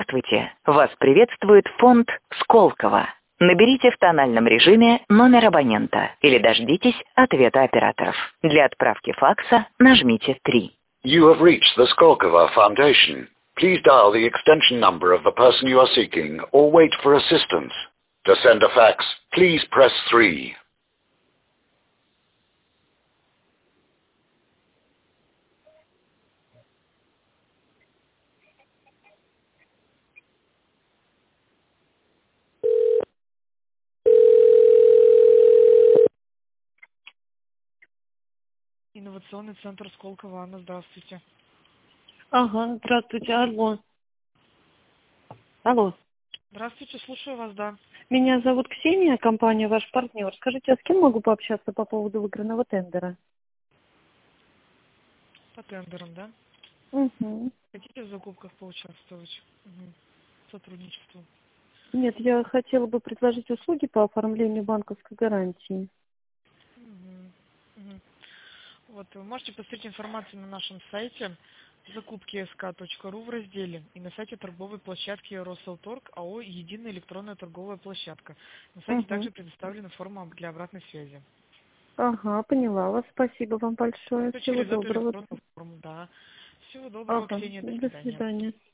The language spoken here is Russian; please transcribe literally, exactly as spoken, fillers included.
Здравствуйте. Вас приветствует фонд Сколково. Наберите в тональном режиме номер абонента или дождитесь ответа операторов. Для отправки факса нажмите три. You have reached the Skolkova Foundation. Please dial the extension number of the person you are seeking or wait for assistance. To send a fax, please press three. Инновационный центр Сколково. Анна, здравствуйте. Ага, здравствуйте, алло. Алло. Здравствуйте, слушаю вас, да. Меня зовут Ксения, компания «Ваш партнер». Скажите, а с кем могу пообщаться по поводу выигранного тендера? По тендерам, да? Угу. Хотите в закупках поучаствовать? Угу. Сотрудничество. Нет, я хотела бы предложить услуги по оформлению банковской гарантии. Угу. Угу. Вот, вы можете посмотреть информацию на нашем сайте закупки эс ка точка ру в разделе и на сайте торговой площадки Росселторг АО «Единая электронная торговая площадка». На сайте Угу. также предоставлена форма для обратной связи. Ага, поняла вас. Спасибо вам большое. Все Всего через эту доброго. электронную форму, да. Всего доброго, Ага, Ксения, до до свидания. свидания.